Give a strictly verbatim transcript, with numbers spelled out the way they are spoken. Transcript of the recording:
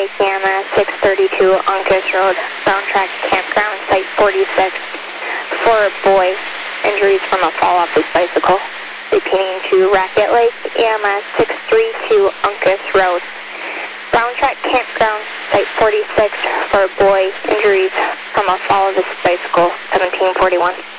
boy, E M S six thirty-two, Uncas Road, Brown Track Campground, Site forty-six. For boy, injuries from a fall off his bicycle. Repeating to Racket Lake, E M S six thirty-two, Uncas Road, Brown Track Campground, Site forty-six. For boy, injuries from a fall of his bicycle, seventeen forty-one.